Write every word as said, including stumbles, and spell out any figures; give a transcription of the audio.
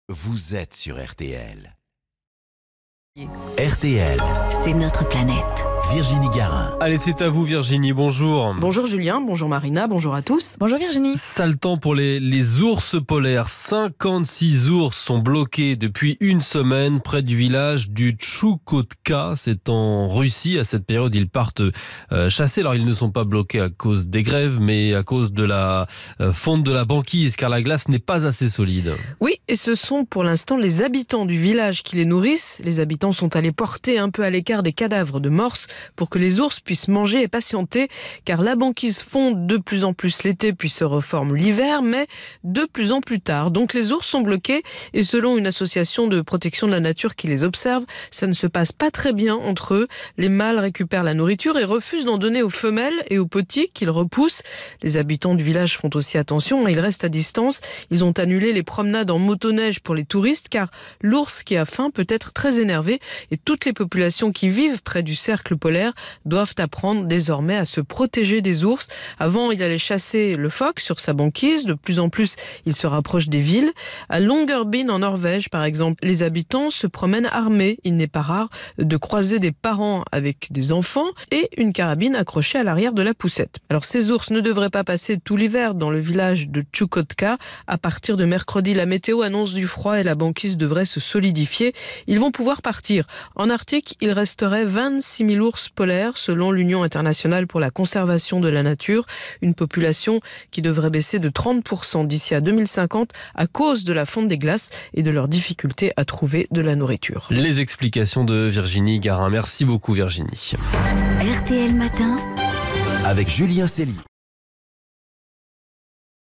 Vous êtes sur R T L. R T L, c'est notre planète. Virginie Garin. Allez, c'est à vous Virginie, bonjour. Bonjour Julien, bonjour Marina, bonjour à tous. Bonjour Virginie. Sale temps pour les, les ours polaires. cinquante-six ours sont bloqués depuis une semaine près du village du Tchoukotka. C'est en Russie. À cette période, ils partent euh, chasser. Alors, ils ne sont pas bloqués à cause des grèves, mais à cause de la euh, fonte de la banquise, car la glace n'est pas assez solide. Oui, et ce sont pour l'instant les habitants du village qui les nourrissent. Les habitants sont allés porter un peu à l'écart des cadavres de morses pour que les ours puissent manger et patienter, car la banquise fond de plus en plus l'été puis se reforme l'hiver, mais de plus en plus tard. Donc les ours sont bloqués et selon une association de protection de la nature qui les observe, ça ne se passe pas très bien entre eux. Les mâles récupèrent la nourriture et refusent d'en donner aux femelles et aux petits qu'ils repoussent. Les habitants du village font aussi attention, ils restent à distance. Ils ont annulé les promenades en motoneige pour les touristes, car l'ours qui a faim peut être très énervé et toutes les populations qui vivent près du cercle polaire doivent apprendre désormais à se protéger des ours. Avant, il allait chasser le phoque sur sa banquise. De plus en plus, il se rapproche des villes. À Longyearbyen, en Norvège, par exemple, les habitants se promènent armés. Il n'est pas rare de croiser des parents avec des enfants et une carabine accrochée à l'arrière de la poussette. Alors, ces ours ne devraient pas passer tout l'hiver dans le village de Tchoukotka. À partir de mercredi, la météo annonce du froid et la banquise devrait se solidifier. Ils vont pouvoir partir. En Arctique, il resterait vingt-six mille ours polaires selon l'Union internationale pour la conservation de la nature, une population qui devrait baisser de trente pour cent d'ici à deux mille cinquante à cause de la fonte des glaces et de leur difficulté à trouver de la nourriture. Les explications de Virginie Garin. Merci beaucoup Virginie. R T L Matin Avec Julien Célie.